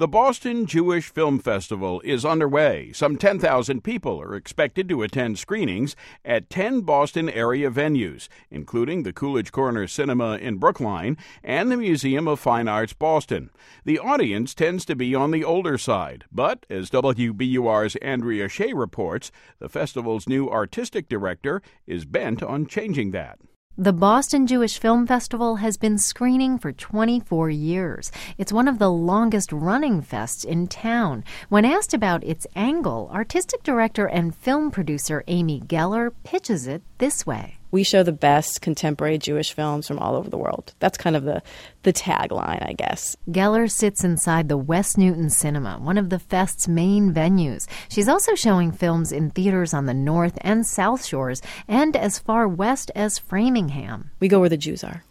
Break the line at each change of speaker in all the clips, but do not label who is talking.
The Boston Jewish Film Festival is underway. Some 10,000 people are expected to attend screenings at 10 Boston area venues, including the Coolidge Corner Cinema in Brookline and the Museum of Fine Arts Boston. The audience tends to be on the older side, but as WBUR's Andrea Shea reports, the festival's new artistic director is bent on changing that.
The Boston Jewish Film Festival has been screening for 24 years. It's one of the longest-running fests in town. When asked about its angle, artistic director and film producer Amy Geller pitches it this way.
We show the best contemporary Jewish films from all over the world. That's kind of the tagline, I guess.
Geller sits inside the West Newton Cinema, one of the fest's main venues. She's also showing films in theaters on the North and South Shores and as far west as Framingham.
We go where the Jews are.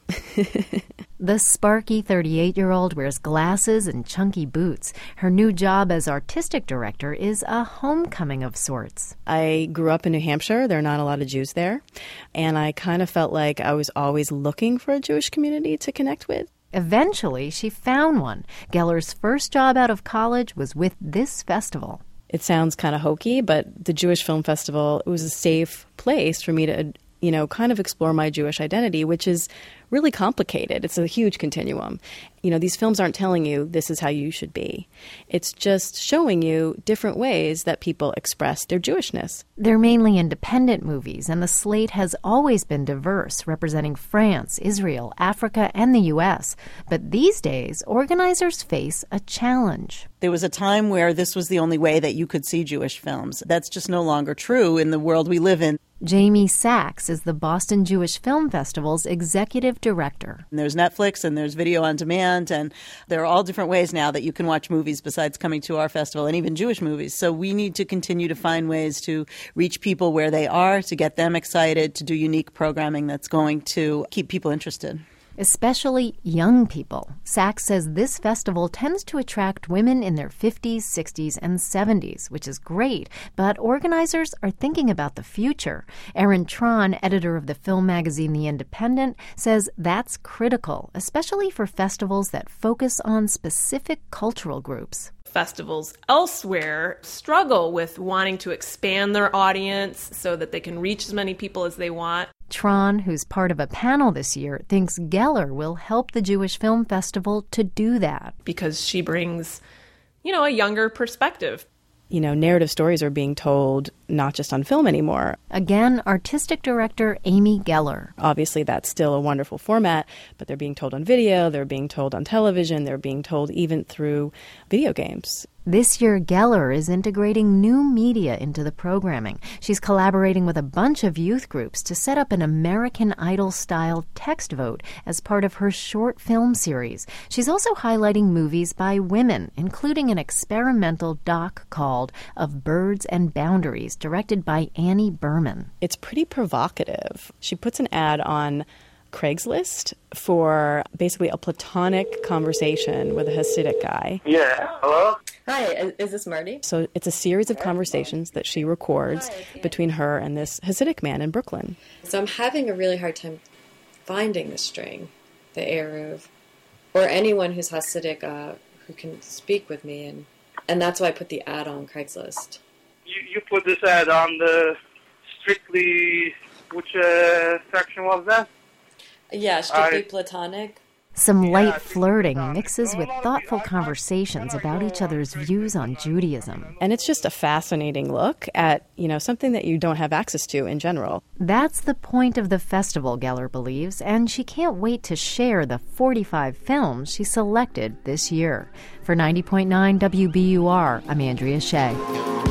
The sparky 38-year-old wears glasses and chunky boots. Her new job as artistic director is a homecoming of sorts.
I grew up in New Hampshire. There are not a lot of Jews there. And I kind of felt like I was always looking for a Jewish community to connect with.
Eventually, she found one. Geller's first job out of college was with this festival.
It sounds kind of hokey, but the Jewish Film Festival, it was a safe place for me to kind of explore my Jewish identity, which is really complicated. It's a huge continuum. These films aren't telling you this is how you should be. It's just showing you different ways that people express their Jewishness.
They're mainly independent movies, and the slate has always been diverse, representing France, Israel, Africa, and the U.S. But these days, organizers face a challenge.
There was a time where this was the only way that you could see Jewish films. That's just no longer true in the world we live in.
Jamie Sachs is the Boston Jewish Film Festival's executive director.
And there's Netflix and there's video on demand, and there are all different ways now that you can watch movies besides coming to our festival, and even Jewish movies. So we need to continue to find ways to reach people where they are, to get them excited, to do unique programming that's going to keep people interested.
Especially young people. Sachs says this festival tends to attract women in their 50s, 60s, and 70s, which is great, but organizers are thinking about the future. Erin Tron, editor of the film magazine The Independent, says that's critical, especially for festivals that focus on specific cultural groups.
Festivals elsewhere struggle with wanting to expand their audience so that they can reach as many people as they want.
Tron, who's part of a panel this year, thinks Geller will help the Jewish Film Festival to do that.
Because she brings, a younger perspective.
Narrative stories are being told not just on film anymore.
Again, artistic director Amy Geller.
Obviously, that's still a wonderful format, but they're being told on video, they're being told on television, they're being told even through video games.
This year, Geller is integrating new media into the programming. She's collaborating with a bunch of youth groups to set up an American Idol-style text vote as part of her short film series. She's also highlighting movies by women, including an experimental doc called Of Birds and Boundaries, directed by Annie Berman.
It's pretty provocative. She puts an ad on Craigslist for basically a platonic conversation with a Hasidic guy.
Yeah, hello?
Hi, is this Marty?
So it's a series of conversations that she records between her and this Hasidic man in Brooklyn.
So I'm having a really hard time finding the string, the Eruv, or anyone who's Hasidic who can speak with me, and that's why I put the ad on Craigslist.
You put this ad on the Strictly, which section was that?
Yeah, Strictly Platonic.
Some light flirting mixes with thoughtful conversations about each other's views on Judaism.
And it's just a fascinating look at, something that you don't have access to in general.
That's the point of the festival, Geller believes, and she can't wait to share the 45 films she selected this year. For 90.9 WBUR, I'm Andrea Shea.